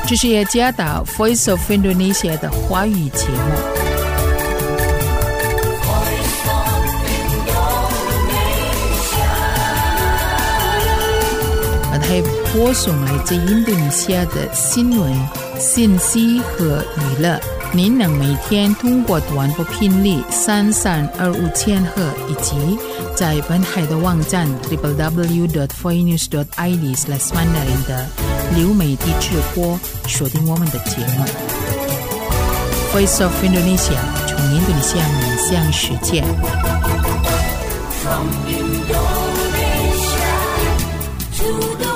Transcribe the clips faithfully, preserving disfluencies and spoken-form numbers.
这是雅加达 Voice of Indonesia 的华语节目。还播送来自印度尼西亚的新闻、信息和娱乐。您能每天通过短波频率三三二五千赫以及在本海的网站 double-u double-u double-u dot voinews dot i d slash mandarin 的流媒体直播锁定我们的节目。Voice of Indonesia 从印度尼西亚面向世界。From Indonesia to the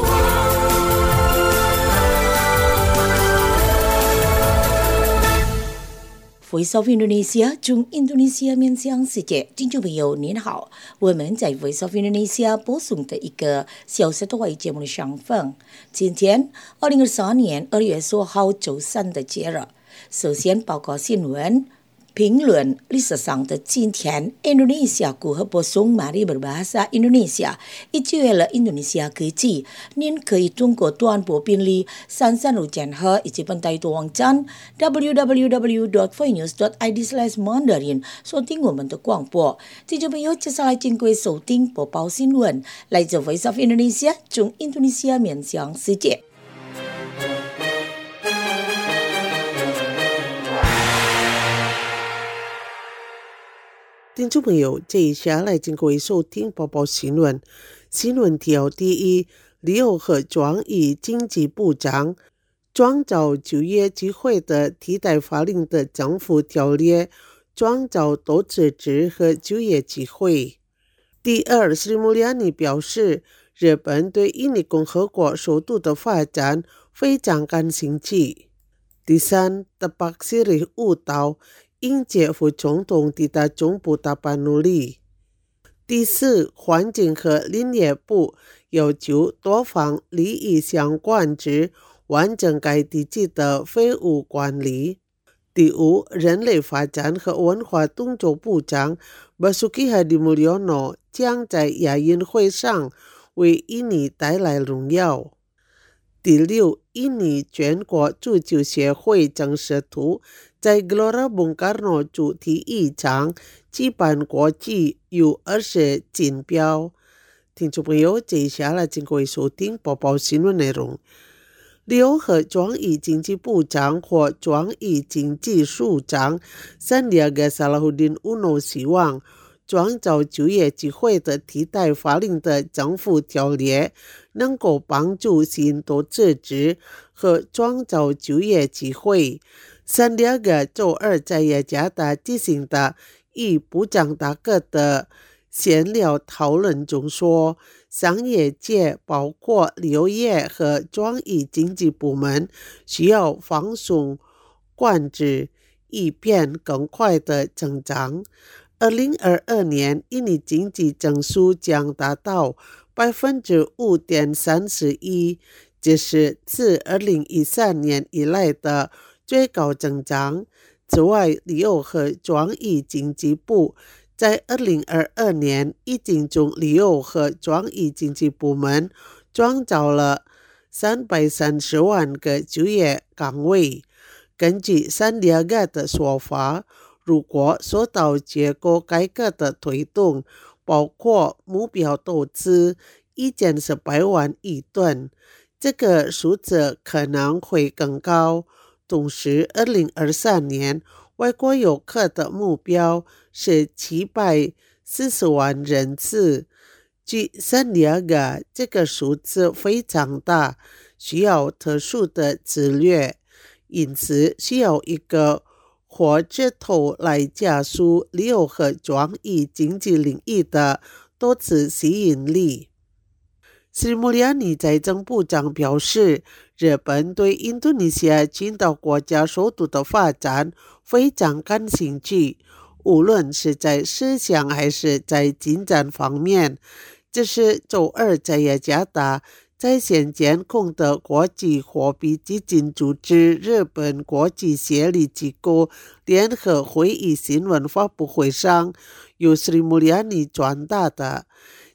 Voice of Indonesia 从印度尼西亚面向世界，听众朋友您好，我们在 Voice of Indonesia 播送的一个小时的华语节目的上分。今天二零二三年二月十五号周三的节日，首先报告新闻、评论历史上的今天。Indonesia 古和播送 Mari Berbahasa Indonesia 一节了印度尼西亚科技，您可以通过短波频率三三五千赫以及本台的网站 double-u double-u double-u dot voinews dot i d slash mandarin 收听我们的广播。听众朋友，接下来请各位收听播报新闻，来自 Voice of Indonesia 从印度尼西亚面向世界。 听众朋友，接下来请各位收听播报新闻。新闻条第一，李友和庄义经济部长创造就业机会的替代法令的政府条例，创造多职职和就业机会。第二，斯里穆里亚尼表示，日本对印尼共和国首都的发展非常感兴趣。第三，德巴西里悟道应接副总统抵达中部大阪努力。第四，环境和林业部要求多方利益相关之完整该地区的废物管理。第五，人类发展和文化动作部长 Basuki Hadimulyono 将在亚运会上为印尼带来荣耀。第六，印尼全国足球协会正式图在 Gelora Bung Karno 主题一场举办国际 U 二十 锦标。听众朋友，接下来请各位收听播报新闻内容。李友和庄义经济部长或庄义经济署长 Sandiaga Salahuddin Uno 希望创造就业机会的替代法令的政府条例能够帮助新多职职和创造就业机会。Sandiaga 周二在雅加达进行的与部长大哥的闲聊讨论中说，商业界包括旅游业和庄义经济部门需要放松管制，以便更快的增长。二零二二年印尼经济增速将达到 百分之五点三一， 这是自二零一三年以来的最高增长。此外，李友和庄义经济部在二零二二年已经从李友和庄义经济部门创造了三百三十万个就业岗位。根据三迪亚嘎的说法，如果受到结构改革的推动，包括目标投资一千四百万亿吨，这个数字可能会更高。同时二零二三年外国游客的目标是七百四十万人次。据三迪亚嘎，这个数字非常大，需要特殊的策略，因此需要一个火车头来加速旅游和庄义经济领域的多次吸引力。斯里穆里亚尼财政部长表示，日本对印度尼西亚群岛国家首都的发展非常感兴趣，无论是在思想还是在进展方面。这是周二在雅加达在线监控的国际货币基金组织日本国际协力机构联合会议新闻发布会上由斯里穆里亚尼传达的。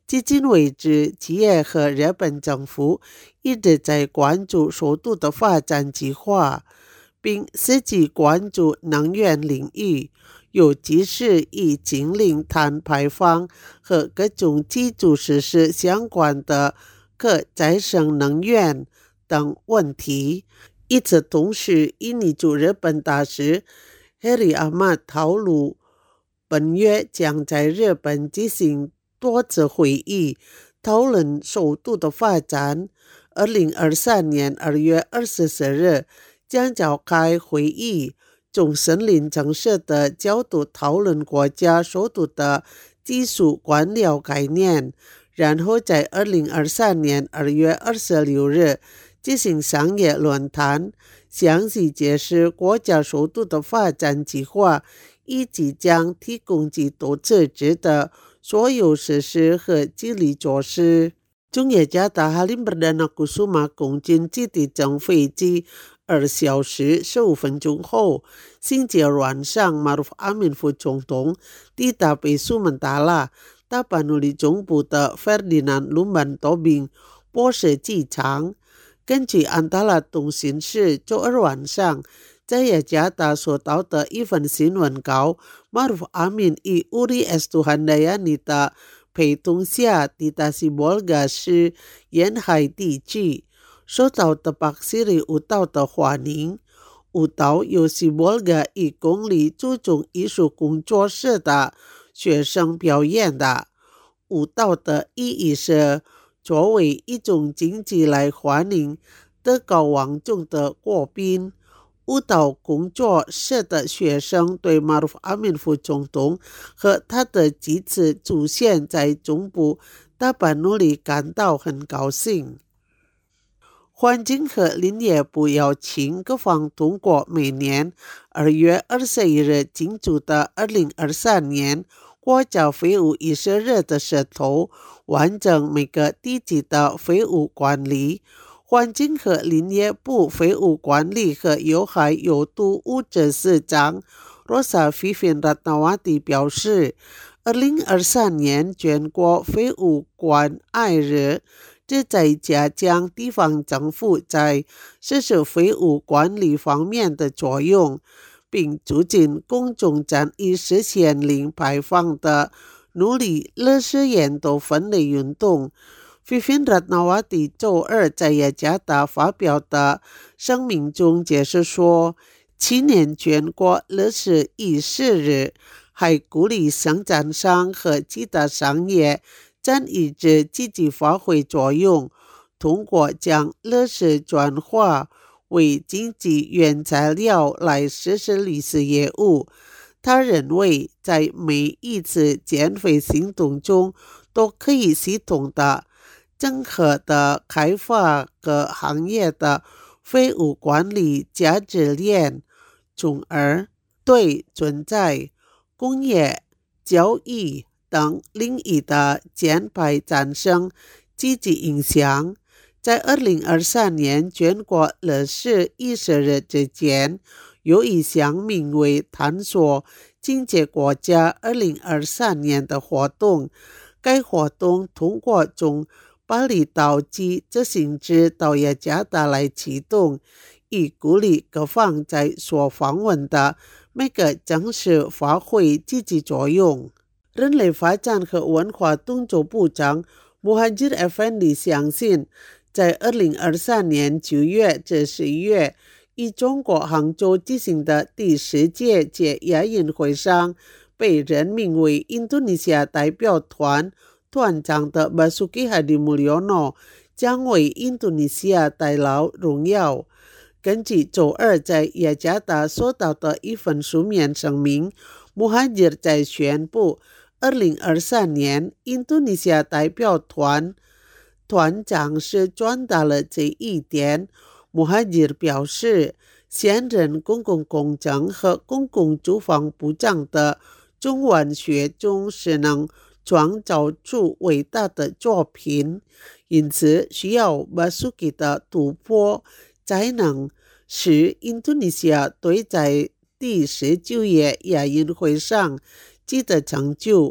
至今为止，企业和日本政府一直在关注首都的发展计划，并积极关注能源领域，尤其是以净零碳排放和各种基础设施相关的可再生能源等问题。与此同时，印尼驻日本大使 Heri Ahmad 透露，本月将在日本进行多次会议，讨论首都的发展。二零二三年二月二十四日将召开会议，从森林建设的角度讨论国家首都的技术官僚概念，然后在二零二三年二月二十六日进行商业论坛，详细解释国家首都的发展计划，以及将提供给都设置的所有设施和激励措施。中野加达哈林Perdana Kusuma共进基地乘飞机二小时十五分钟后，星期二晚上 Maruf Amin 副总统抵达北苏门答腊大巴努里总部的 Ferdinand Lumban Tobing 波士机场。根据安达拉通讯社周二晚上在雅加达所到的一份新闻稿， Maruf Amin 以乌里 S 图罕代亚尼的陪同下抵达西博加市沿海地区，受到的巴西里舞蹈的欢迎。舞蹈由西博加一公里注重艺术工作室的学生表演的。舞蹈的意义是作为一种经济来欢迎德高望重的国宾。舞蹈工作室的学生对马鲁夫阿敏副总统和他的几次出现在中部大巴努里感到很高兴。环境和林业部要请各方通过每年二月二十一日庆祝的二零二三年国家废物遗失日的时候，完整每个地级的废物管理。环境和林业部废物管理和有害有毒物质市长 Rosa Vivien Ratnawati 表示，二零二三年全国废物关爱日旨在加强地方政府在实施废物管理方面的作用，并促进公众参与实现零排放的努力垃圾源头分类运动。Vivien Ratnawati 周二在雅加达发表的声明中解释说，今年全国垃圾遗失日还鼓励生产商和其他商业参与者积极发挥作用，通过将垃圾转化为经济原材料来实施绿色业务。他认为在每一次减肥行动中都可以系统的整合的开发各行业的废物管理价值链，从而对存在工业、交易等领域的减排产生积极影响。在二零二三年全国垃圾遗失日之前，有一项名为探索经济国家二零二三年的活动。该活动通过从巴厘岛及执行至到雅加达来启动，以鼓励各方在所访问的每个城市发挥积极作用。人类发展和文化动作部长 Muhadjir Effendi 相信，在二零二三年九月至十一月以中国杭州举行的第十届届亚运会上，被任命为印度尼西亚代表团团长的 Basuki Hadi Mulyono 将为印度尼西亚带来荣耀。根据周二在雅加达收到的一份书面声明，穆哈吉尔在宣布二零二三年印度尼西亚代表团团长是传达了这一点。穆哈吉尔表示，现任公共工程和公共住房部长的中文学中是能创造出伟大的作品，因此需要巴苏基的突破，才能使印度尼西亚队在第十九届亚运会上取得成就。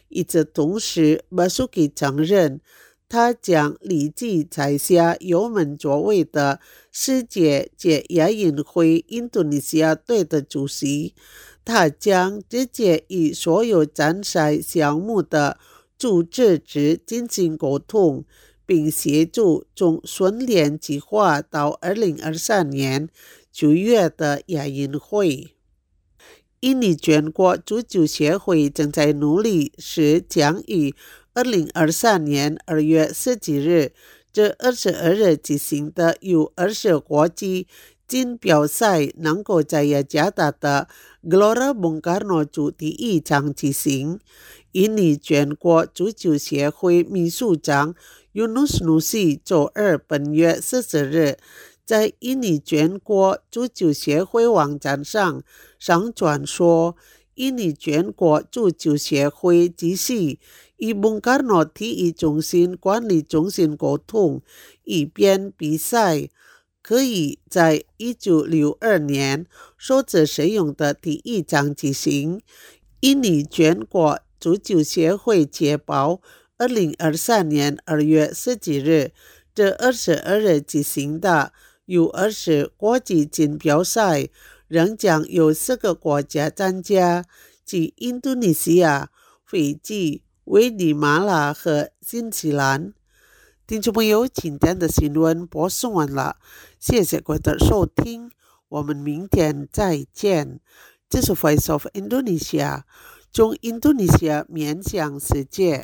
与此同时，马苏基承认他将立即采下由门座位的世界节亚运会印度尼西亚队的主席，他将直接与所有参赛项目的组织者进行沟通，并协助从训练计划到二零二三年九月的亚运会。印尼全国足球协会正在努力使将于二零二三年二月十几日至二十二日举行的 U 二十国际锦标赛能够在雅加达的 Gelora Bung Karno 主第一场举行。印尼全国足球协会秘书长 Yunus Nusi 周二本月十四日在印尼全国足球协会网站上上传说，印尼全国足球协会继续与 Bung Karno 体育中心管理中心沟通，以便比赛可以在一九六二年首次使用的体育场举行。印尼全国足球协会确保二零二三年二月十几日至二十二日举行的 U 二十国际锦标赛仍将有四个国家参加，即印度尼西亚、斐济、危地马拉和新西兰。听众朋友，今天的新闻播送完了，谢谢各位的收听，我们明天再见。这是 Voice of Indonesia， 从印度尼西亚面向世界。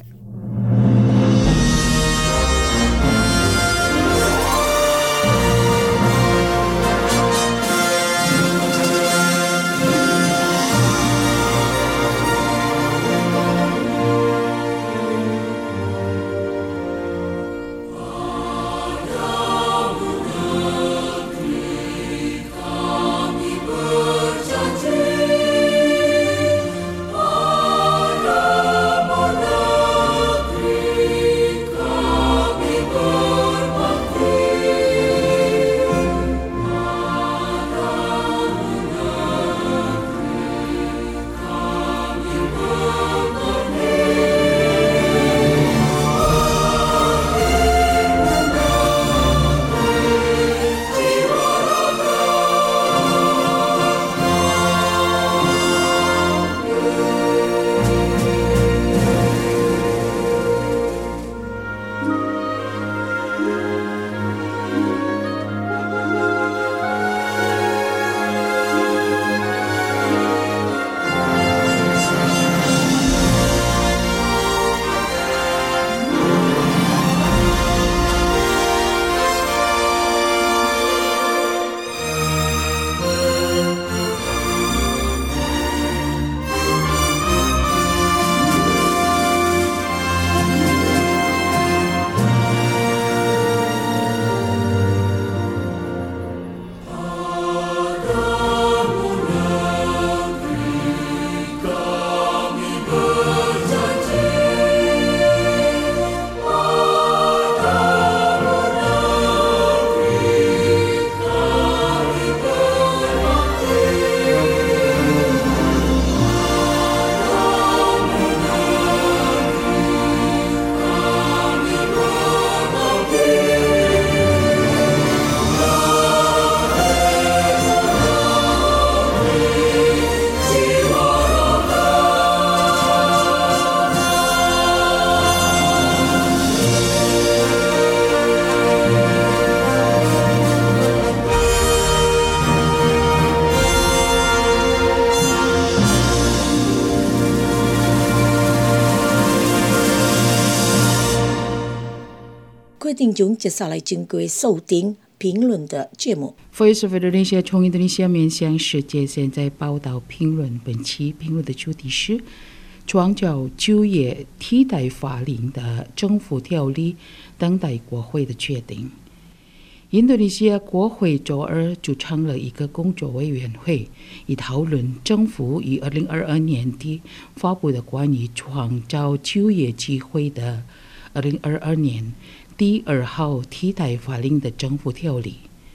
各位听众，接下来经过收听评论的节目。 Voice of Indonesia 从印度尼西亚面向世界，现在报道评论。本期评论的主题是创造就业替代法令的政府条例等待国会的决定。印度尼西亚国会周二组成了一个工作委员会，以讨论政府于二零二二年底发布的关于创造就业机会的二零二二年第二号替代法令的政府条例。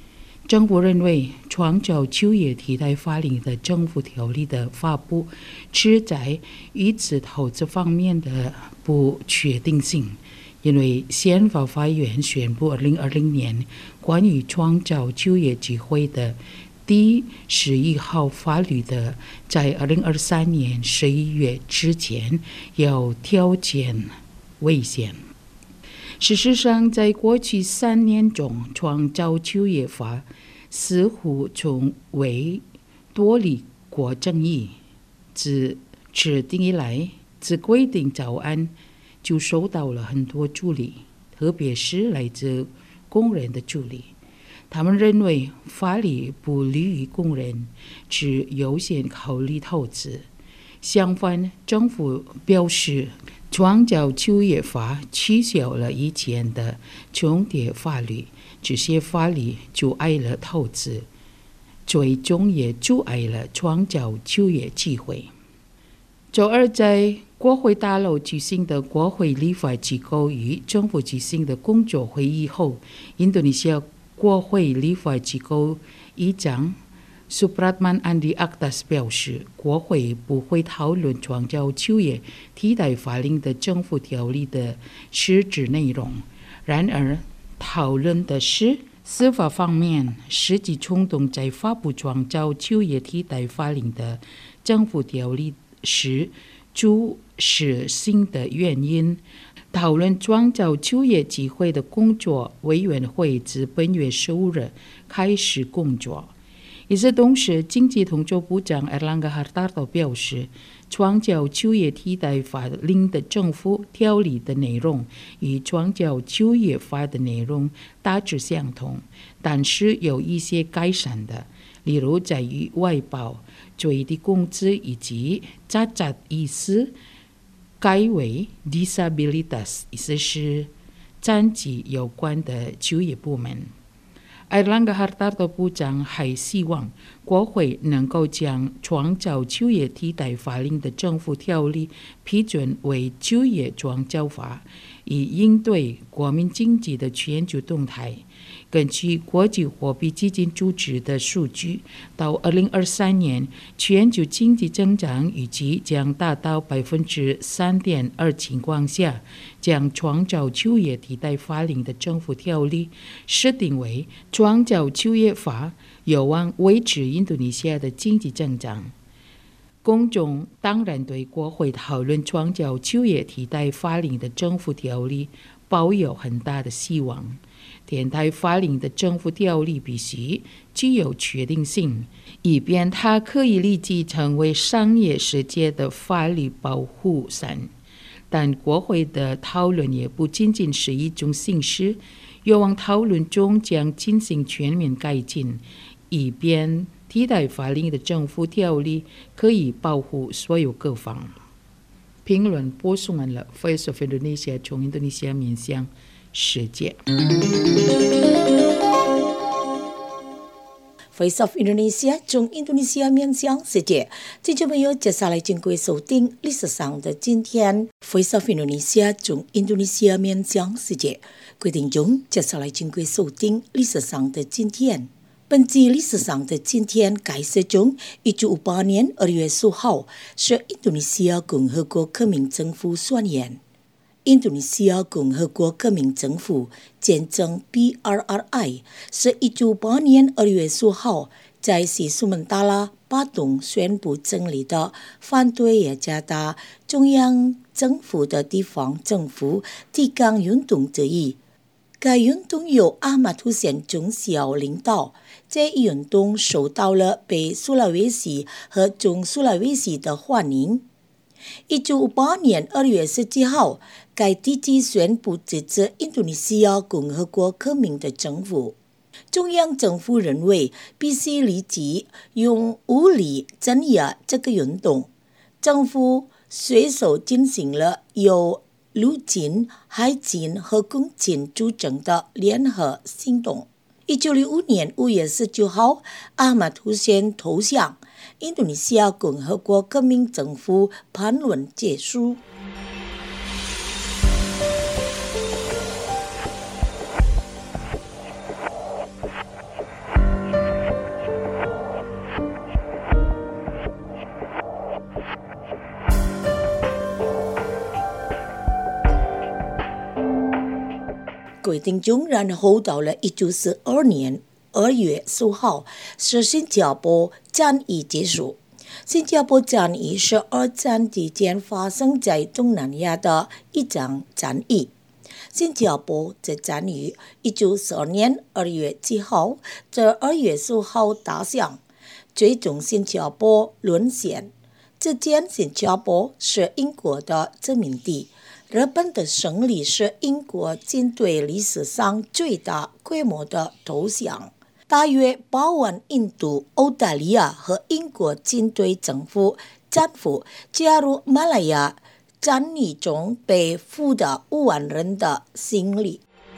政府认为创造就业替代法令的政府条例的发布旨在抑制投资方面的不确定性，因为宪法法院宣布二零二零年关于创造就业机会的第十一号法律的，在二零二三年十一月之前要条件违宪。事实上，在过去三年中，创造就业法似乎从未脱离过争议。自制定以来，自规定草案就受到了很多阻力，特别是来自工人的阻力。他们认为法律不利于工人，只优先考虑投资。相反，政府表示创造就业法取消了以前的重叠法律，这些法律阻碍了投资，最终也阻碍了创造就业机会。周二在国会大楼举行的国会立法机构与政府举行的工作会议后，印度尼西亚国会立法机构议长Supratman Andi Aktas 表示，国会不会讨论创造就业替代法令的政府条例的实质内容。然而，讨论的是司法方面实际冲动在发布创造就业替代法令的政府条例时主实性的原因。讨论创造就业机会的工作委员会自本月十五日开始工作。与此同时，经济统筹部长 Erlangga Hartarto 表示，创造就业替代法令的政府条例的内容与创造就业法的内容大致相同，但是有一些改善的，例如在于外包、最低工资以及扎扎意思改为 disabilitas， 意思是残疾有关的就业部门。Erlangga Hartarto 部长还希望国会能够将创造就业替代法令的政府条例批准为就业创造法，以应对国民经济的全球动态。根据国际货币基金组织的数据，到二零二三年，全球经济增长预计将达到百分之三点二情况下，将创造就业替代法令的政府条例设定为创造就业法，有望维持印度尼西亚的经济增长。公众当然对国会讨论创造就业替代法令的政府条例抱有很大的希望。替代法令的政府条例必须具有确定性，以便它可以立即成为商业世界的法律保护伞。但国会的讨论也不仅仅是一种形式，有望讨论中将进行全面改进，以便替代法令的政府条例可以保护所有各方。评论播送完了 Voice of Indonesia 从印度尼西亚面向世界。 Voice of Indonesia 从印度尼西亚面向世界，听众朋友，接下来经过收听历史上的今天 Voice of Indonesia 从印度尼西亚面向世界。各位听众，接下来经过收听历史上的今天。本集历史上的今天开始中，一九五八年二月十号是印度尼西亚共和国革命政府宣言。印度尼西亚共和国革命政府简称 P R R I 是一九五八年二月十号在西苏门答腊巴东宣布成立的反对雅加达中央政府的地方政府抵抗运动之一。该运动由阿马图县中小领导，这一运动受到了北苏拉威西和中苏拉威西的欢迎。一九五八年二月十七号，该地区宣布支持印度尼西亚共和国革命的政府。中央政府认为必须立即用武力镇压这个运动。政府随手进行了由陆军、海军和空军组成的联合行动。一九六五年五月十九号，阿马图县投降，印度尼西亚共和国革命政府叛乱结束。 各位听众，然后到了一九四二年二月十五号，是新加坡战役结束。新加坡战役是二战期间发生在东南亚的一场战役。新加坡在战役一九四二年二月七号至二月十五号打响，最终新加坡沦陷。这间新加坡是英国的殖民地，日本的胜利是英国军队历史上最大规模的投降。大约八万印度、澳大利亚和英国军队政府战俘加入马来亚战役中被俘的五万人的行李。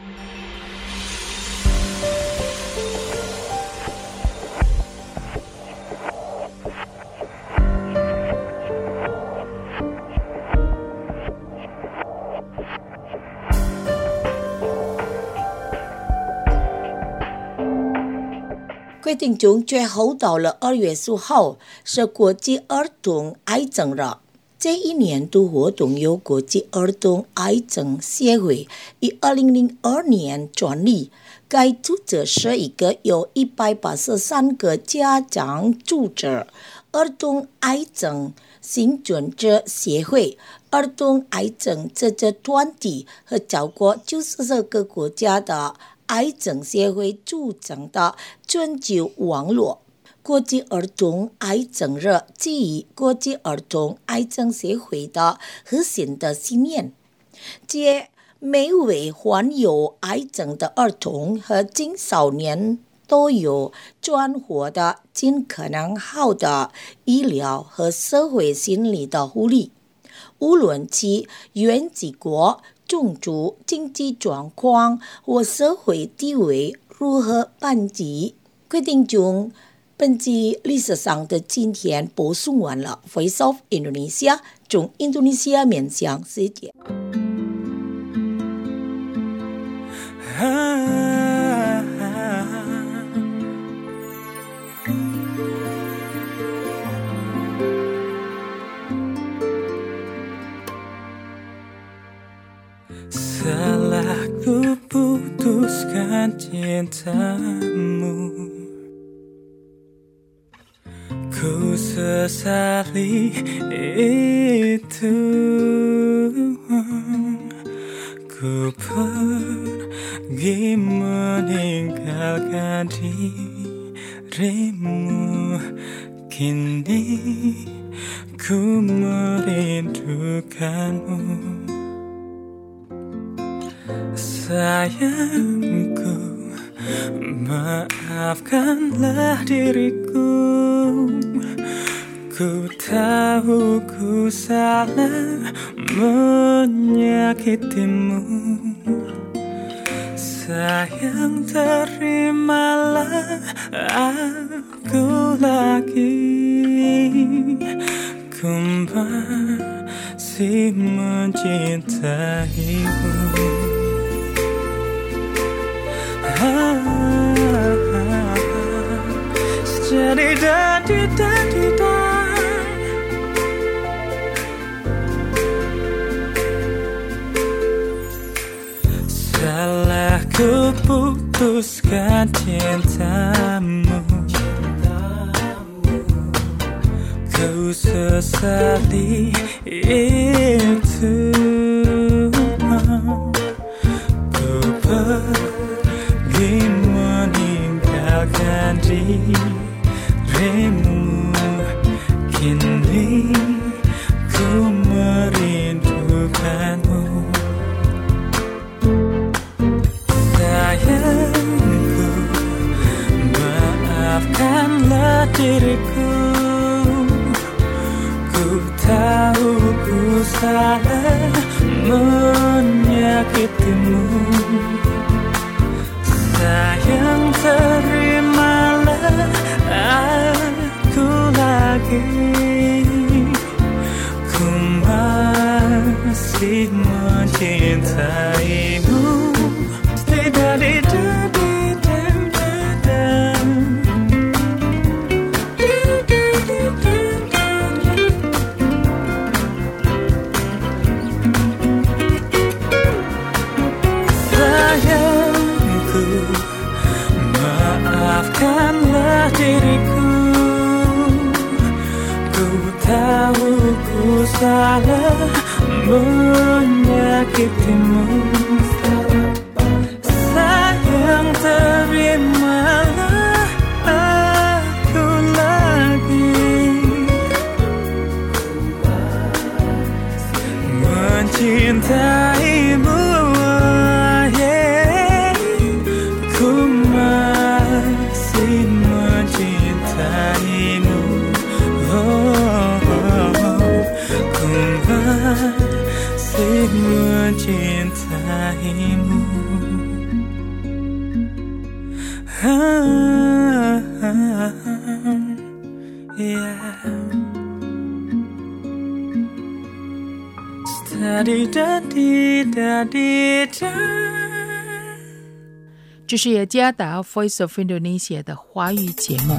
各位听众，最后到了二月十五号是国际儿童癌症日。这一年度活动由国际儿童癌症协会于二零零二年创立。该组织是一个由一百八十三个家长组织儿童癌症幸存者协会、儿童癌症自治团体和超过九十四个国家的癌症协会组成的全球网络。国际儿童癌症日基于国际儿童癌症协会的核心的信念，即每位患有癌症的儿童和青少年都有专活的尽可能好的医疗和社会心理的护理，无论其原籍国、种族、经济状况或社会地位如何班级。规定中本集历史上的今天播送完了。 Voice of Indonesia 从印度尼西亚面向世界。 Salah ku putuskan cintamu, ku sesali itu. Ku pergi meninggalkan dirimu, kini ku merindukanmu. Sayangku, maafkanlah diriku. Ku tahu ku salah menyakitimu. Sayang, terimalah aku lagi. Ku masih mencintaimu. Salah ku putuskan cintamu, ku sesali itu. Ku pergi meninggalkan dirimu, kini ku merindukanmu. Sayangku, maafkanlah diriku. Ku tahu ku salah menyakitimu. Sayang, terimalah aku lagi. Ku masih mencintaimu. Sayang, salah menyakitimu. Sayang, terimalah aku lagi mencintaimu. Yeah. Ku masih mencintaimu. Oh, ku masih mencintaimu. Ah, ah, yeah. Steady, daddy, daddy, da. 这是雅加达 Voice of Indonesia 的华语节目。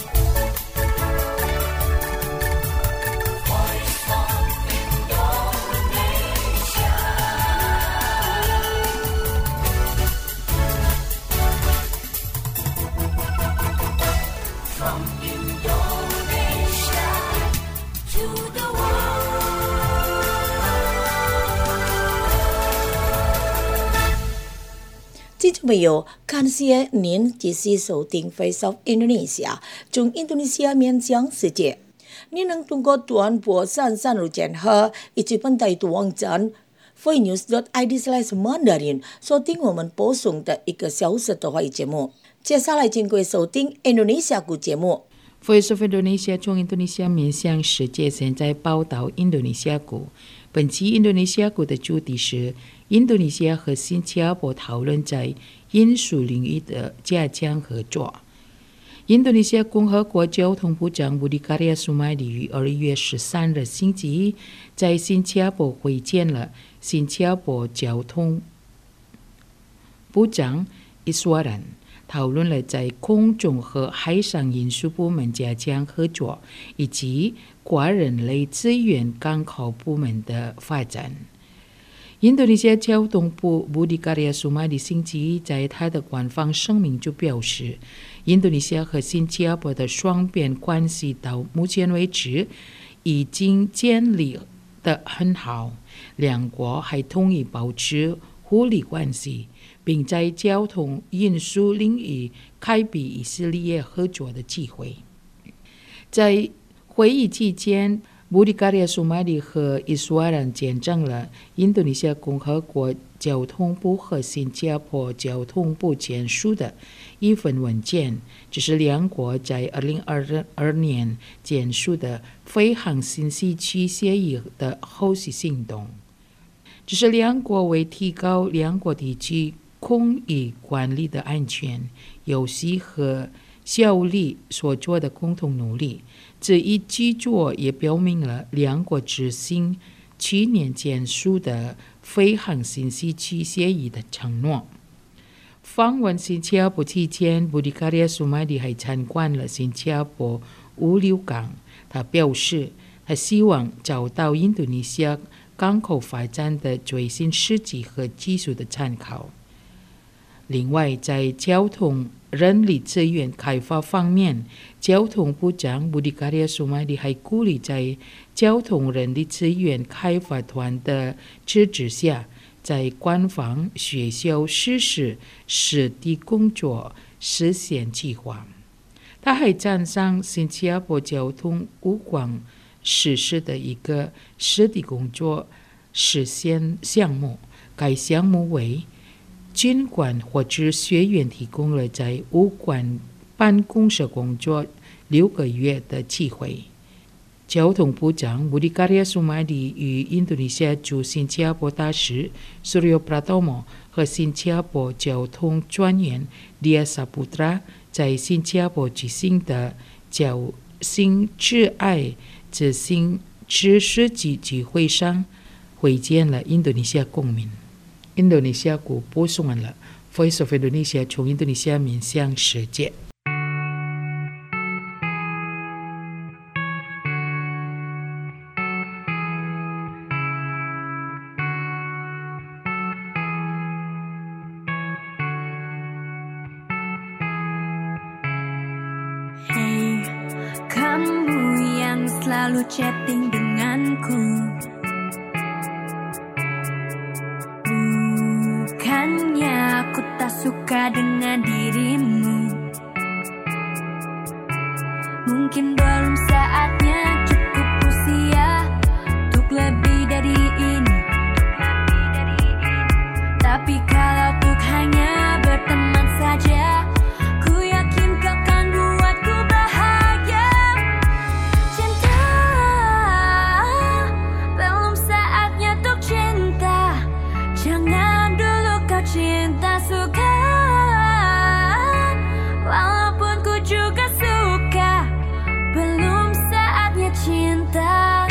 听众朋友，感谢您继续收听 Voice of Indonesia 从印度尼西亚面向世界。您能通过短波三三六千赫以及本地图网站 voinews dot i d slash mandarin 收听我们播送的一个小时的华语节目。接下来请各位收听印度尼西亚语节目。 Voice of Indonesia 从印度尼西亚面向世界，现在报道印度尼西亚语。本期印度尼西亚语的主题是印度尼西亚和新加坡讨论在运输领域的加强合作。印度尼西亚共和国交通部长布迪卡利亚苏麦里于二月十三日星期一在新加坡会见了新加坡交通部长伊斯瓦兰，讨论了在空中和海上运输部门加强合作，以及跨人类资源港口部门的发展。印度尼西亚交通部布迪卡利亚苏麦里星期一在他的官方声明就表示，印度尼西亚和新加坡的双边关系到目前为止已经建立得很好，两国还同意保持互利关系，并在交通运输领域开辟以色列合作的机会。在会议期间，布迪卡利亚苏麦里和伊斯瓦兰见证了印度尼西亚共和国交通部和新加坡交通部签署的一份文件，这是两国在二零二二年签署的飞航信息区协议的后续行动。这是两国为提高两国地区空域管理的安全、有序和效率所做的共同努力。这一举措也表明了两国执行去年签署的飞航信息区协议的承诺。访问新加坡期间，布迪卡利亚苏麦里还参观了新加坡物流港。他表示，他希望找到印度尼西亚港口发展的最新实际和技术的参考。另外，在交通人力资源开发方面，交通部长布迪卡利亚苏麦里还鼓励在交通人力资源开发团的支持下，在官方学校实施实地工作实现计划。他还赞赏新加坡交通五广实施的一个实地工作实现项目，该项目为军管或者学院提供了在武馆办公室工作六个月的机会。交通部长布迪卡利亚苏麦里与印度尼西亚驻新加坡大使 Suryo Pratomo 和新加坡交通专员 Dia Saputra 在新加坡举行的交新挚爱执行知识及聚会上会见了印度尼西亚公民。印度尼西亚国播送完了 Voice of Indonesia 从印度尼西亚面向世界。 Hey, kamu yang selalu chatting denganku, lebih dari ini. Tapi kalau untuk hanya berteman saja, ku yakin kau kan buatku bahagia. Cinta, belum saatnya untuk cinta. Jangan dulu kau cinta suka, walaupun ku juga suka. Belum saatnya cinta.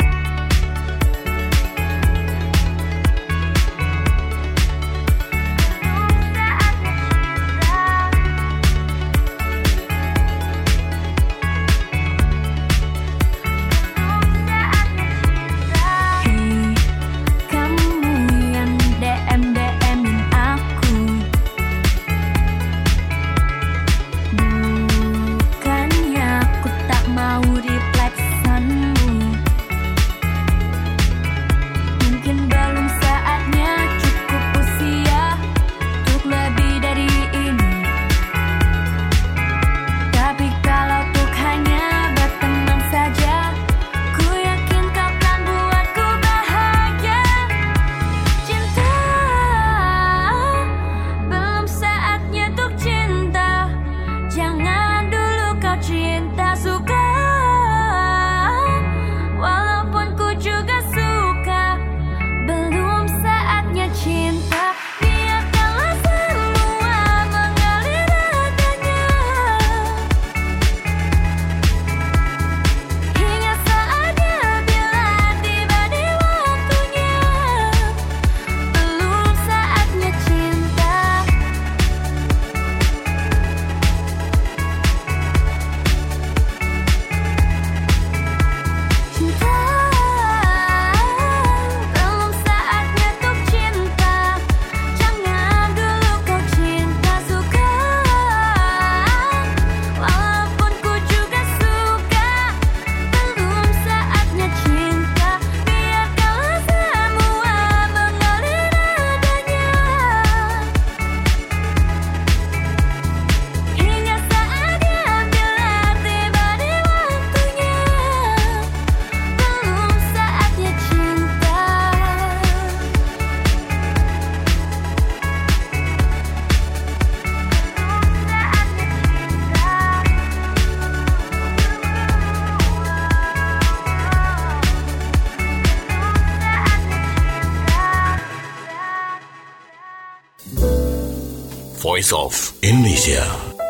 Voice of Indonesia.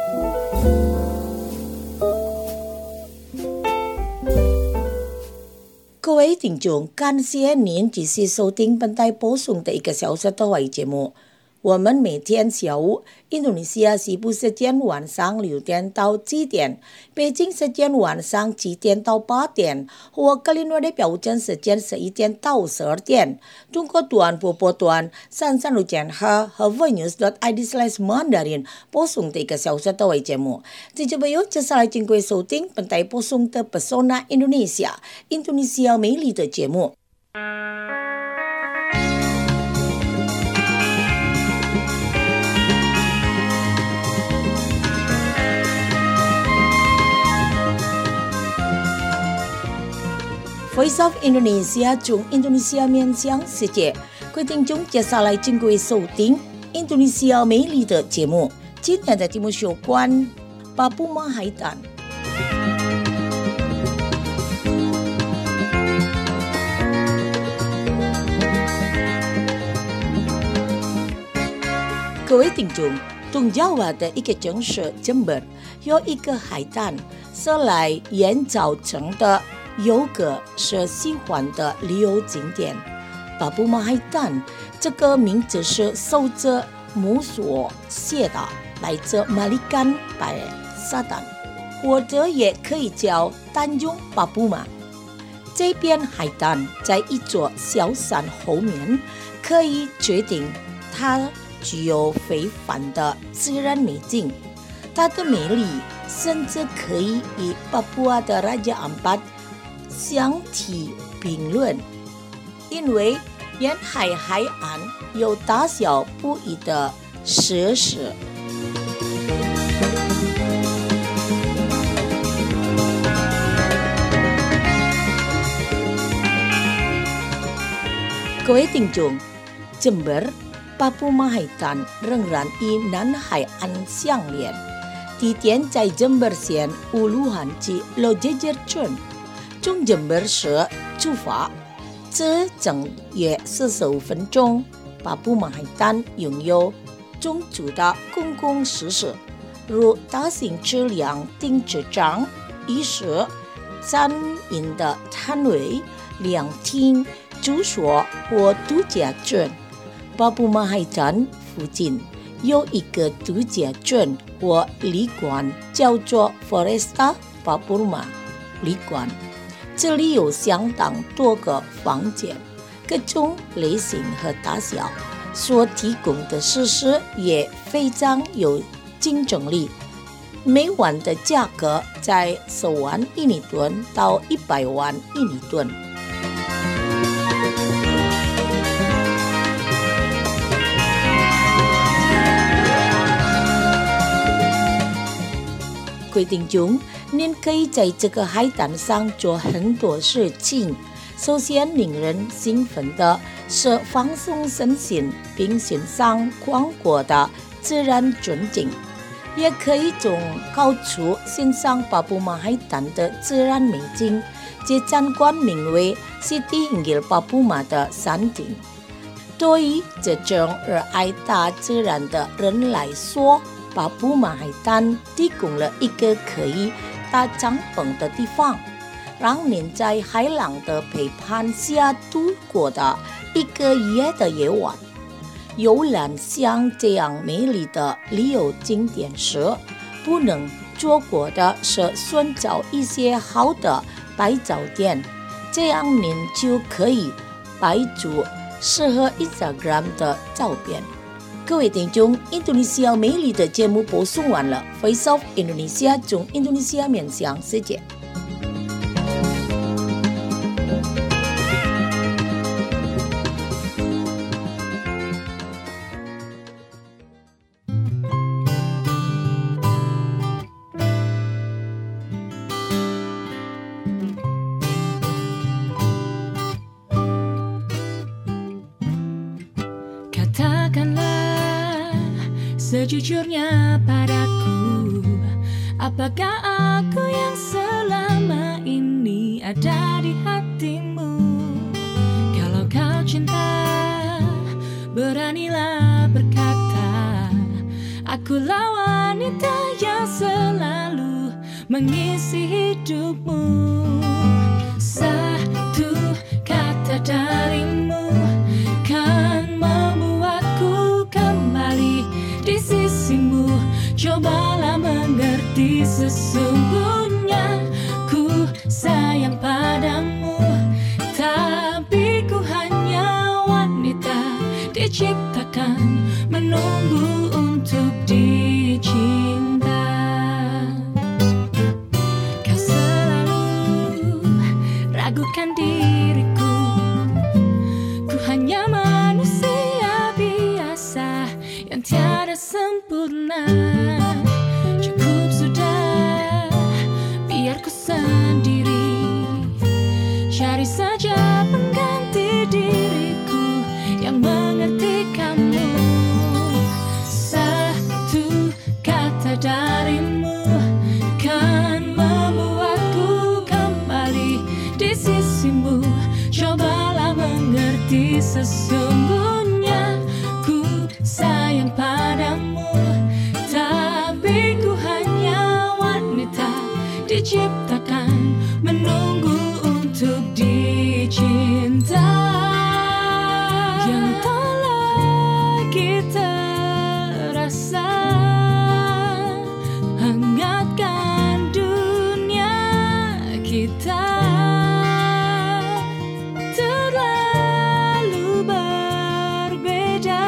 各位听众，感谢您继续收听本台播送的一个小时的华语节目。我们每天下午印度尼西亚西部时间晚上六点到七点，北京时间晚上七点到八点，和格林威治标准时间十一点到十二点。中国短波波段三三六点二和 voinews dot i d slash mandarin 播送的一个小时的华语节目。听众朋友，接下来请各位收听本台播送的 Pesona Indonesia 印度尼西亚美丽的节目。Voice of Indonesia 从印度尼西亚面向世界，各位听众，接下来请各位收听印度尼西亚美丽的节目。今天的节目有关巴布马海胆。各位听众，东Jawa的一个城市 Jember 有一个海滩，是来营造成的。有个是喜欢的旅游景点，巴布马海滩这个名字是受着母所写的，来自马里干白沙滩，或者也可以叫丹中巴布马。这片海滩在一座小山后面，可以决定它具有非凡的自然美景。它的美丽甚至可以与巴布亚的拉加安巴相提并论，因为沿海海岸有大小不一的设施。 各位听众，Jember, Papua Mahaitan 仍然与南海岸相连，地点在 Jember 县乌鲁罕及罗杰杰村，从 Jember 市出发，这整约四十五分钟。巴布马海丹拥有充足的公共设施，如大型车辆停车场、浴室、餐饮的摊位、凉亭、住所或度假村。巴布马海丹附近有一个度假村或旅馆，叫做 Foresta Papua 旅馆，这里有相当多个房间，各种类型和大小，所提供的设施也非常有竞争力。每晚的价格在十万印尼盾到一百万印尼盾。各位听众，您可以在这个海滩上做很多事情。首先，令人兴奋的是放松身心，并欣赏广阔的自然风景，也可以从高处欣赏巴布马海滩的自然美景，及参观名为 Siti Hinggil Papua 的山顶。对于这种热爱大自然的人来说，巴布马海滩提供了一个可以搭帐篷的地方，让您在海浪的陪伴下度过的一个夜的夜晚。游览像这样美丽的旅游景点时，不能错过的是寻找一些好的拍照点，这样您就可以拍出适合 Instagram 的照片。各位听众，印度尼西亚美丽的节目播送完了 ，Voice of Indonesia 从印度尼西亚面向世界。 Katakanlah sejujurnya padaku, apakah aku yang selama ini ada di hatimu? Kalau kau cinta, beranilah berkata, akulah wanita yang selalu mengisi hidupmu. Satu kata darimu kan membuatku kembali di sisimu. Cobalah mengerti, sesungguhnya ku sayang padamu, tapi ku hanya wanita diciptakan menunggu untuk dicinta. Kau selalu ragukan diriku, ku hanya manusia biasa yang tiada sempurna. Cukup sudah, biar ku sendiri cari saja pengganti diriku yang mengerti kamu. Satu kata darimu kan membuatku kembali di sisimu. Cobalah mengerti, sesungguhnya ku sayang padamu, tapi ku hanya wanita diciptakan menunggu untuk dicinta. Yang tak lagi terasa, hangatkan dunia kita. Terlalu berbeda.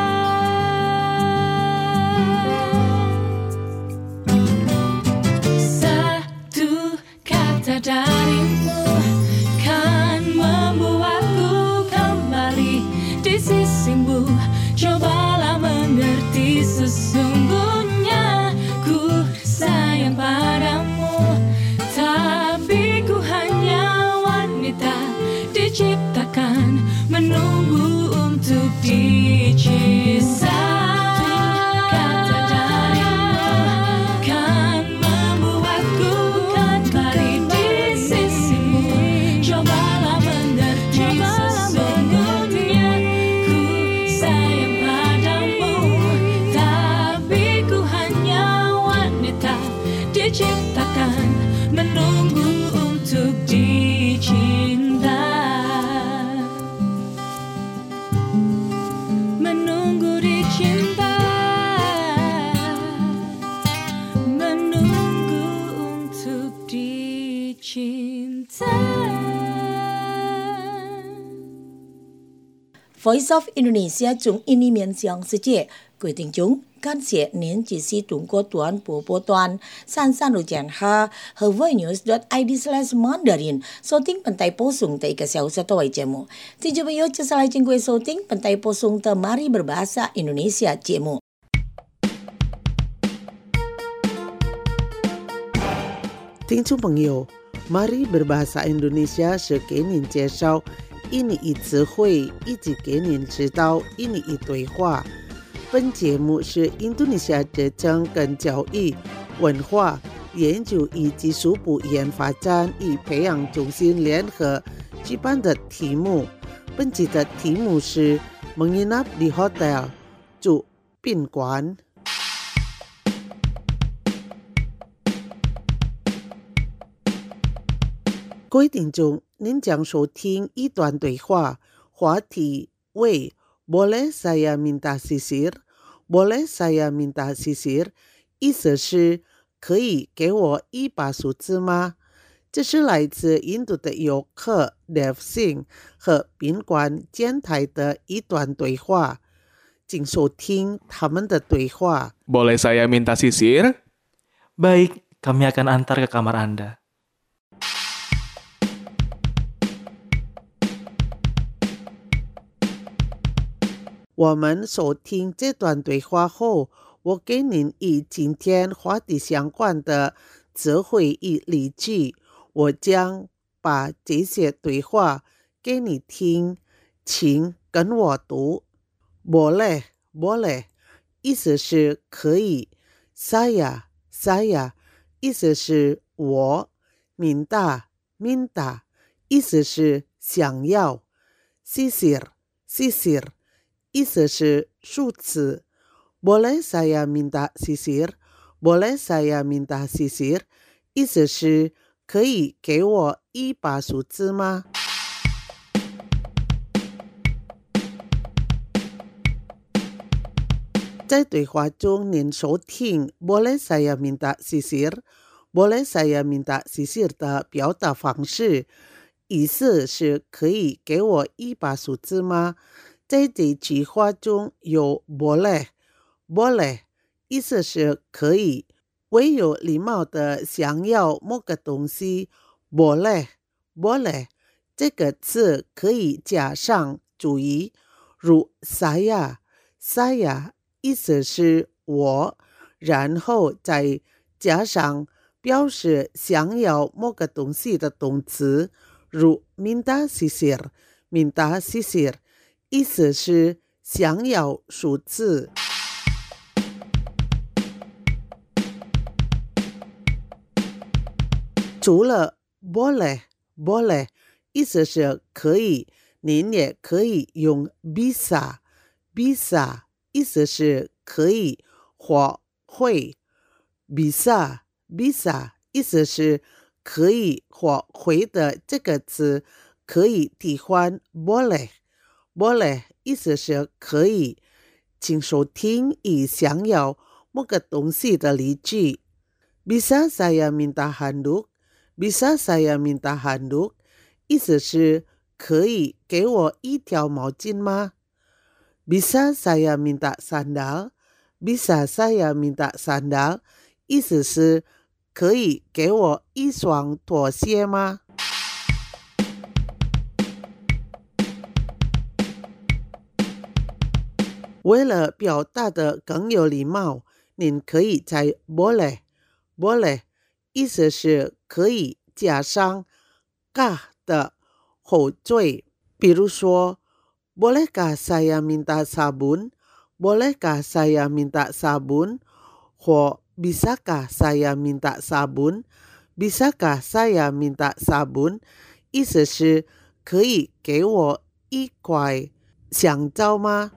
Satu kata darimu kan membuatku kembali di sisimu. Cobalah mengerti, sesungguhnya ku sayang padamu, tapi ku hanya wanita diciptakan menunggu Voice of Indonesia 中印尼面向世界，各位听众，感谢您支持中国短波波段三三六减哈和 voinews.id slash mandarin 收听本台播送的一个小时多节目。听众朋友，接下来请各位收听本台播送的 Mari Berbahasa Indonesia 节目。 听众朋友 ，Mari Berbahasa Indonesia 是给您介绍印尼语词汇，以及给您指导印尼语对话。本节目是印度尼西亚职政跟教育、文化、研究与技术部研发展与培养中心联合举办的题目。本集的题目是 Menginap di Hotel 住宾馆。各位听众，您将收听一段对话，话题为 Boleh saya minta sisir? Boleh saya minta sisir? 意思是可以给我一把梳子吗？这是来自印度的游客 Dev Singh 和宾馆监台的一段对话，请收听他们的对话。 Boleh saya minta sisir? Baik, kami akan antar ke kamar Anda. 我们收听这段对话后，我给您与今天话题相关的词汇与例句，我将把这些对话给你听，请跟我读。Boleh, boleh 意思是可以， saya, saya 意思是我， minta, minta 意思是想要， sisir, sisir意思是梳子。 Boleh saya minta sisir? Boleh saya minta sisir? 意思是可以给我一把梳子吗？在对话中，您收听 Boleh saya minta sisir? Boleh saya minta sisir 的表达方式，意思是可以给我一把梳子吗？在这句话中有 boleh, boleh 意思是可以，唯有礼貌的想要某个东西 boleh, boleh 这个词可以加上主语，如 saya, saya 意思是我，然后再加上表示想要某个东西的动词，如 minta sisir, minta sisir意思是想要梳子。除了 boleh, boleh 意思是可以，您也可以用 bisa, bisa 意思是可以或会， bisa, bisa 意思是可以或会的这个词可以替换 boleh boleh 意思是可以，请收听与想要某个东西的例句。 Bisa saya minta handuk? Bisa saya minta handuk? 意思是可以给我一条毛巾吗？ Bisa saya minta sandal? Bisa saya minta sandal? 意思是可以给我一双拖鞋吗？为了表达的更有礼貌，您可以在 boleh, boleh 意思是可以加上 kah 的后缀，比如说 Bolehkah saya minta sabun? Bolehkah saya minta sabun? 或 Bisakah saya minta sabun? Bisakah saya minta sabun? 意思是可以给我一块香皂吗？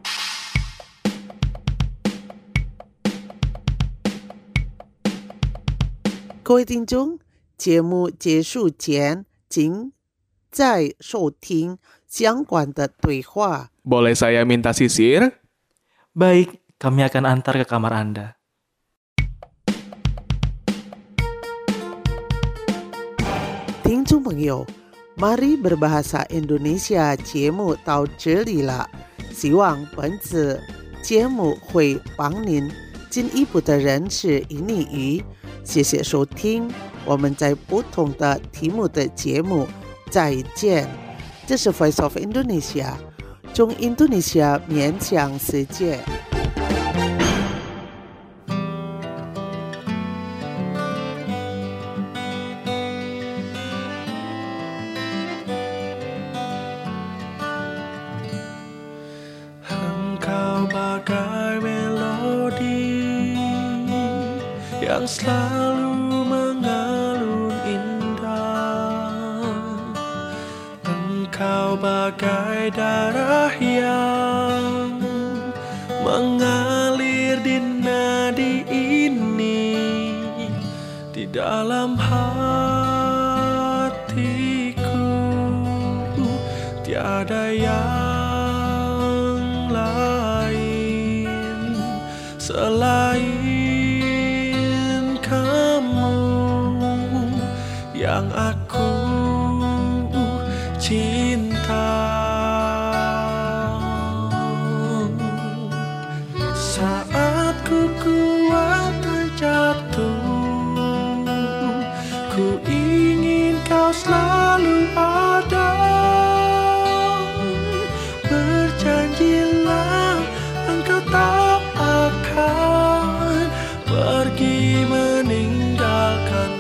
各位听众，节目结束前，请再收听相关的对话。 Boleh saya minta sisir? Baik, kami akan antar ke kamar Anda. 听众朋友，Mari Berbahasa Indonesia 节目到这里了， 希望本次节目会帮您进一步的认识印尼语。谢谢收听，我们在不同的题目的节目再见。这是 Voice of Indonesia， 从印度尼西亚面向世界。 Yang selalu mengalun indah, engkau bagai darah yang mengalir di nadi ini, di dalam hatiku tiada yang lain selain yang aku cinta. Saat ku kuat terjatuh, ku ingin kau selalu ada. Berjanjilah engkau tak akan pergi meninggalkanku.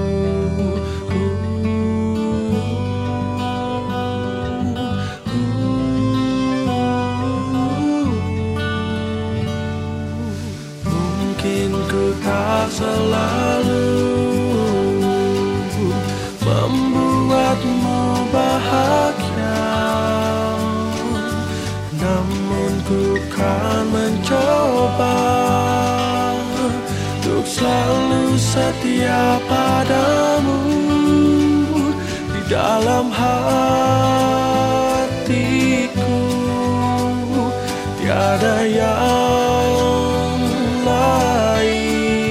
Tak selalu membuatmu bahagia, namun ku kan mencoba untuk selalu setia padamu. Di dalam hatiku tiada yang lain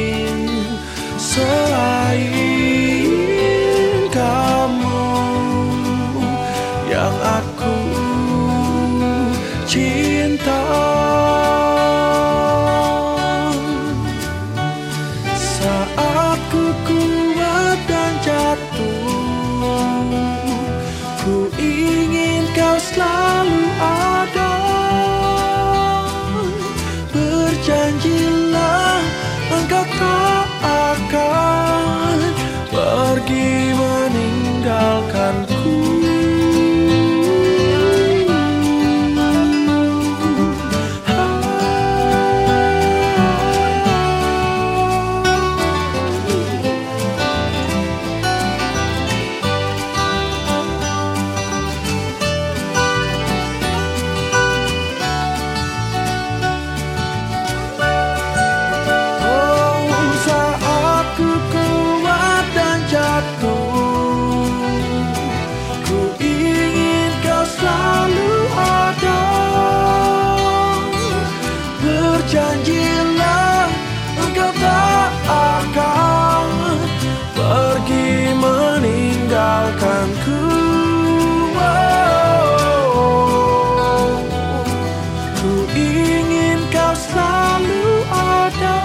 selain kamu yang aku cinta. Saat ku kuat dan jatuh, ku ingin kau selalu ada. Berjanjilah engkau tak akan pergi meninggalkanku. Janjilah engkau tak akan pergi meninggalkanku. Oh, ku ingin kau selalu ada.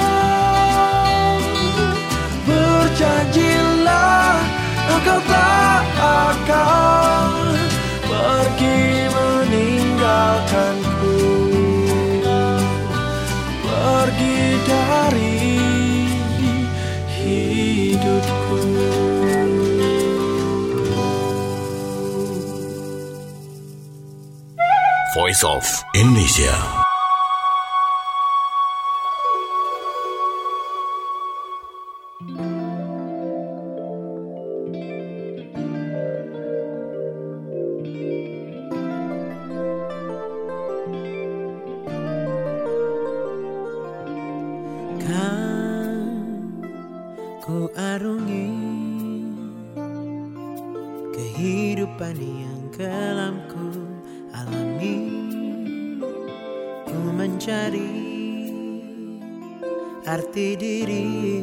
Berjanjilah engkau tak akan pergi meninggalkanku, pergi dari hidupku. Voice of Indonesia. Ku arungi kehidupan yang kelam ku alami. Ku mencari arti diri,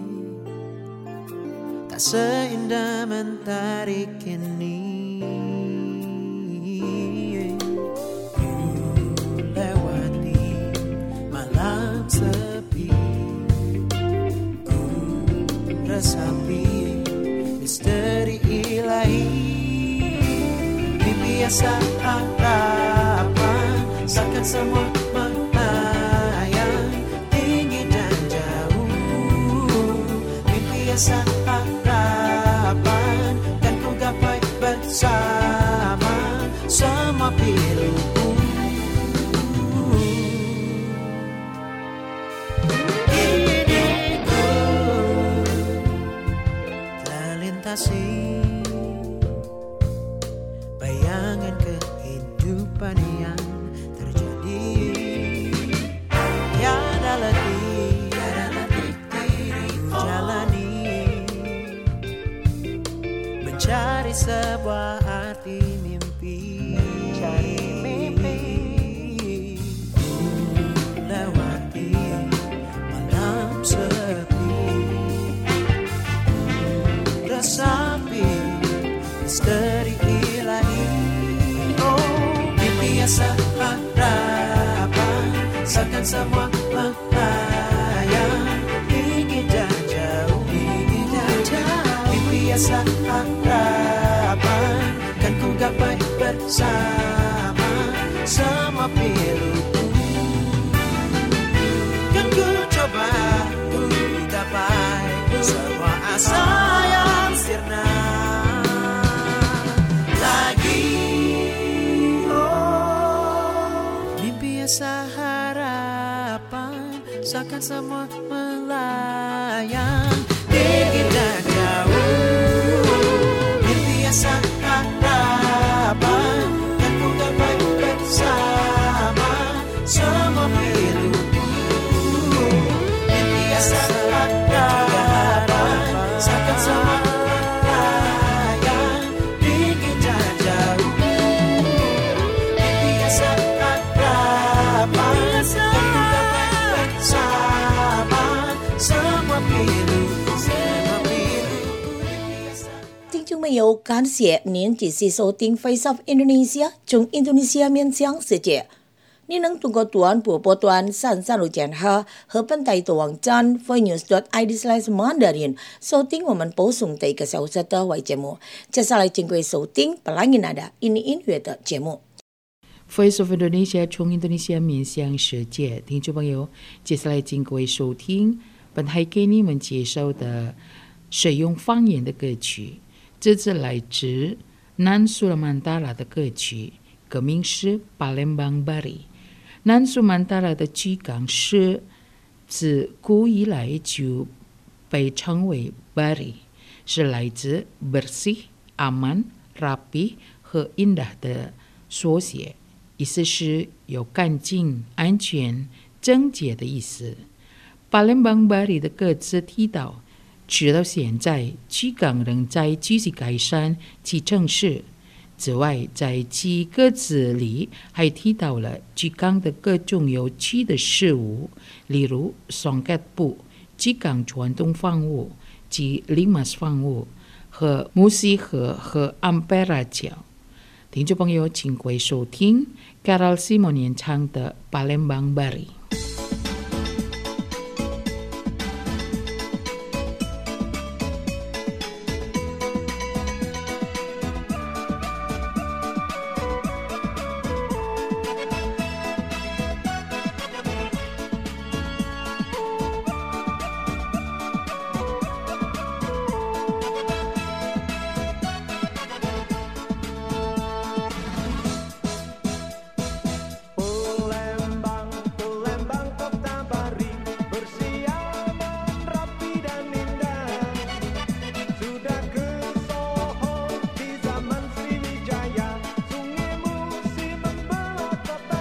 tak seindah mentari kini. semua melayang tinggi dan jauh. Mimpi asa harapan kan ku gapai bersama semua piluku. Diriku telah lintasi bayangan kehidupan yang terjadi. Tiada letih, tiada letih diriku jalani mencari sebuah arti mimpi. Cari mimpi lewati malam sepi, resapi misteri ilahi. Oh, mimpi asa harapan seakan semua melayang tinggi dan jauh, tinggi dan jauh. Mimpi asa harapan kan ku gapai bersama semua piluku. Kan ku coba ku gapai semua asa yang sirna lagi. Oh, mimpi asa harapan seakan semua melayang tinggi dan jauh. Mimpi asa harapan kan ku gapai bersama semua piluku. Mimpi asa harapan seakan semua melayang tinggi dan jauh. Mimpi asa harapan kan ku gapai bersama semua piluku, semua piluku. Mimpi asa 听众朋友，感谢您继续收听 Voice of Indonesia 从印度尼西亚面向世界。你能通过短波波段三三六减号和本台的网站 voicenews dot i d slash mandarin 收听我们播送的一个小时的外节目。接下来请各位收听本来音的印尼音乐的节目。 Voice of Indonesia 从印度尼西亚面向世界，听众朋友，接下来请各位收听本台给你们介绍的使用方言的歌曲，这是来自南苏曼达拉的歌曲，歌名是 Palembang Bari。南苏曼达拉的居港是自古以来就被称为 Bari， 是来自 bersih、aman、rapi 和 indah 的缩写，意思是有干净、安全、整洁的意思。Palembang Bari 的歌词提到，直到现在，居港仍在继续改善其城市。此外，在其歌词里还提到了居港的各种有趣的事物，例如双脚布、居港传统房屋及 limas 房屋和木樨河和 Ampera 桥。听众朋友，请各位收听 Carol Simon 演唱的 Palembang Bari。 Sudah ke Soho di zaman Sriwijaya, Sungai Musi membelah kota.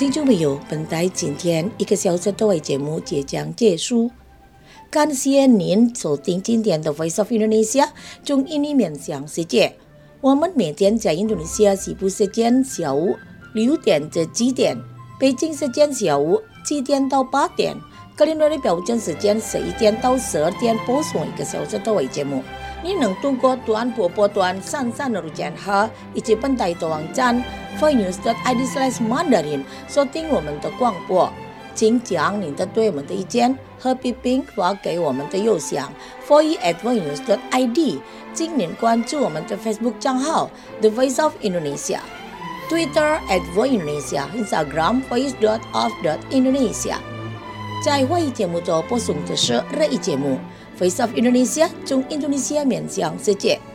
听众朋友，本台今天一个小时多的节目即将结束，感谢您收听今天的 Voice of Indonesia 中印尼面向世界。我们每天在印度尼西亚西部时间下午六点至七点，北京时间下午七点到八点，格林威治标准时间十一点到十二点播送一个小时多的节目。你能通过短波波段三三六减和以及本台的网站 voicenews dot i d slash mandarin 收听我们的广播。请将您的对我们的意见和批评发给我们的邮箱 voice at voicenews dot i d。请您关注我们的 Facebook 账号 The Voice of Indonesia、Twitter at Voice Indonesia、Instagram voice dot of dot Indonesia。在会议节目中播送的是日语节目。Voice of Indonesia 中印度尼西亚面向世界。